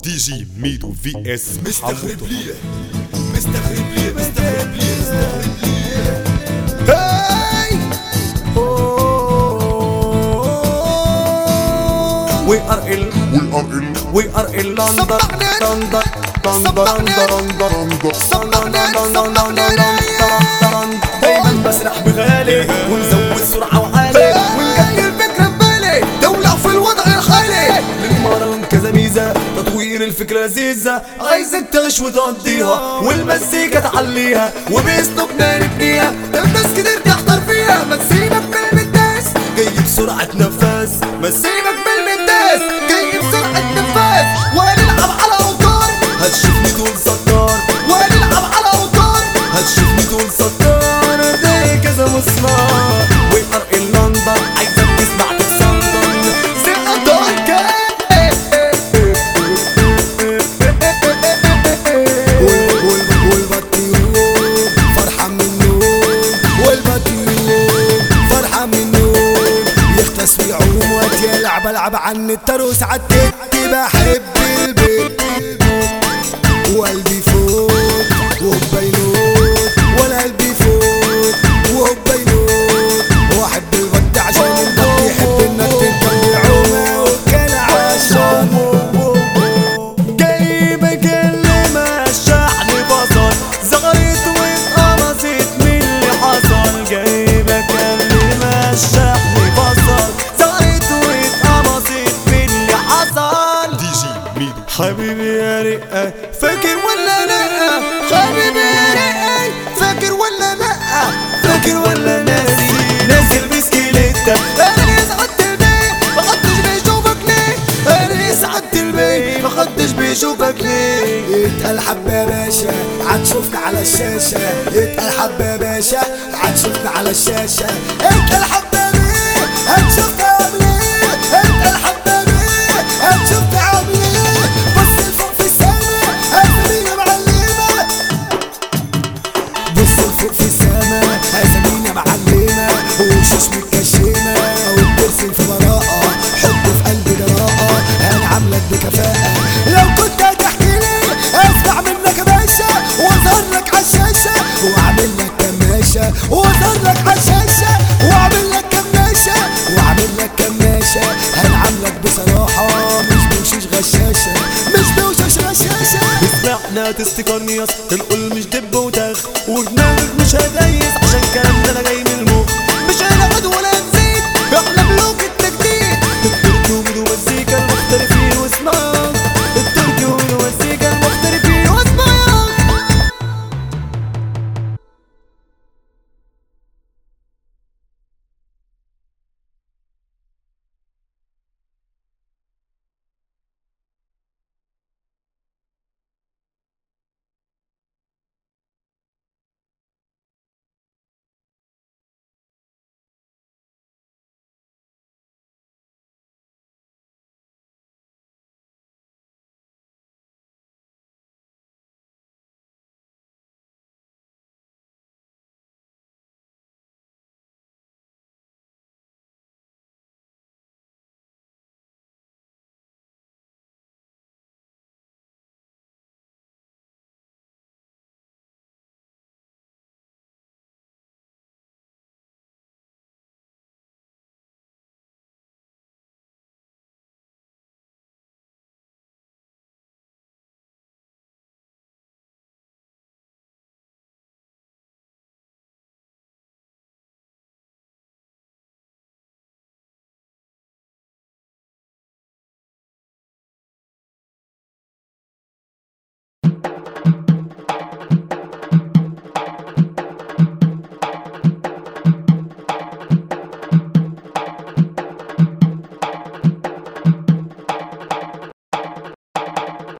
دي جي ميدو في اس مستغرب ليه مستغرب ليه مستغرب ليه مستغرب ليه هاي We are ill London دايما بسرح بغالي ونزود سرعة وعالي ونقلل الفكرة ببالي دولة في الوضع الحالي للمرة كذا ميزة تطوير الفكرة لذيذة عايزك تعيش وتقضيها والمزيكا تعليها وباسلوبنا نبنيها الناس كتير تحضر فيها ما تسيبك من الناس جاي بسرعة نفاس ما تسيبك من الناس جاي بسرعة نفاس وهنلعب على اوتار هتشوفني تقول ستار وهنلعب على اوتار هتشوفني تقول ستار زي كذا مسمار We are in London عايزك تسمع تتصدر سقطار والبطيوب فرحة من النوم والبطيوب فرحة من النوم يختص في عوم وقت يلعب العب عن التروس عالتكي بحب البيت وقلبي فوق وبينوت ولا قلبي فوق وبينوت واحب البط عشان البط يحب انك تنتبه عومه وكان عشان جايبك اللي مشاح لي بصل زغريت واتقمصت من اللي حصل جايبك اللي مشاح لي بصل زغريت واتقمصت من اللي حصل دي جي ميدو حبيبي يا رقة فاكر ولا لا حبيبي يا رقة فاكر ولا لا فاكر ولا ناسي البسكيليتة انا سعدت البيت محدش بيشوفك ليه انا سعدت البيت محدش بيشوفك ليه اتقل حبة يا باشا هتشوفنا على الشاشة اتقل حبة يا باشا هتشوفنا على الشاشة اتقل حبة بيه هتشوفنا عامل ايه اتقل حبة بيه هتشوفنا عامل ايه بص لفوق في السما اسامينا معلمة بص لفوق في السما اسامينا معلمة وشوش متكشمة وبترسم في براءة حب في قلبي جراءة انا عاملك بكفاءة لو كنت هتحكي لي اسمع منك يا باشا واظهر لك عالشاشة واعمل لك كماشة واظهر لك عالشاشة واعمل لك كماشة واعمل لك كماشة هنعاملك بصراحة مش بوشوش غشاشة مش بوشوش غشاشة اسمعنا تستيقظ نقول مش دب وتاخ ودماغك مش هدايا